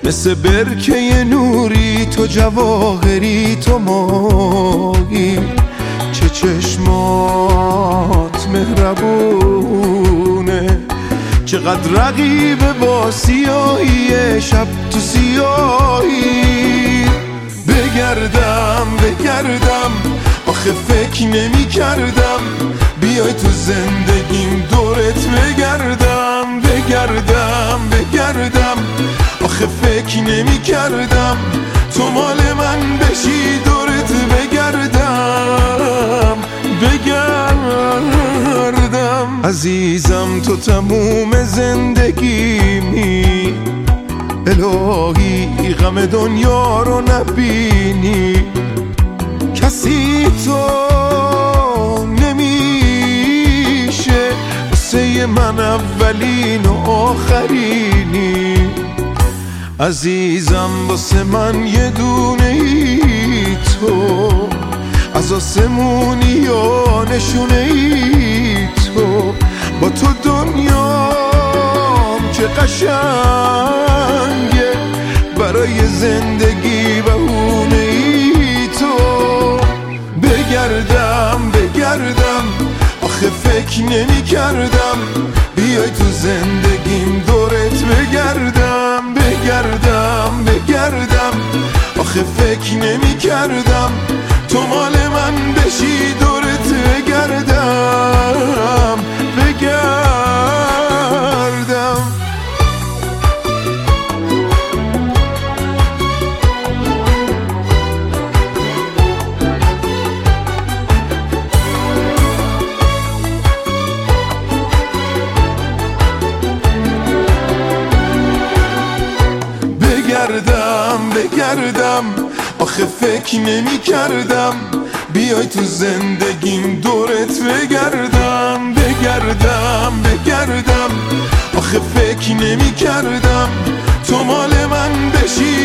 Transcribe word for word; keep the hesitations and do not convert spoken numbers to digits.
مثل برکه نوری تو جواهری تو ماهی، چه چشمات مهربونه، چقدر رقیب با سیاهی شب تو سیاهی. بگردم بگردم آخه فکر نمی کردم بیای تو زندگیم دورت بگردم. بگردم بگردم آخه فکر نمی کردم تو مال من بشی دورت بگردم. بگردم عزیزم تو تموم زندگیمی، الهی غم دنیا رو نبینی، کسی تو نمیشه واسه من اولین و آخرینی. عزیزم واسه من یه دونه ای تو، از آسمونی یا نشونه ای تو، با تو دنیام چه قشنگه، برای زندگی بهونه ای تو. بگردم بگردم آخه فکر نمی کردم بیای تو زندگیم دورت بگردم. بگردم بگردم آخه فکر نمی کردم تو مال من بشی دورت بگردم. بگردم بگردم بگردم آخه فکر نمی کردم بیای تو زندگیم دورت بگردم. بگردم بگردم آخه فکر نمی کردم تو مال من بشی